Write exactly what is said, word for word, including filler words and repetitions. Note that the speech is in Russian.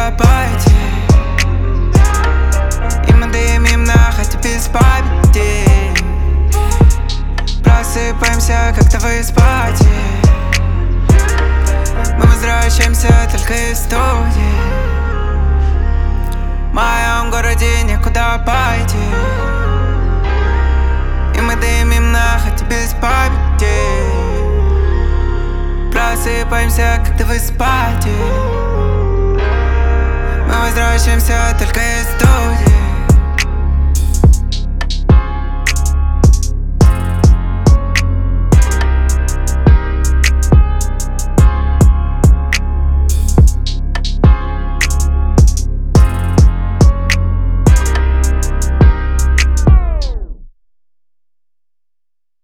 некуда пойти, и мы дымим на хате без памяти. Просыпаемся как-то в испате, мы возвращаемся только из студии. В моем городе некуда пойти, и мы дымим на хате без памяти. Просыпаемся как-то в испате, мы возвращаемся только из студии.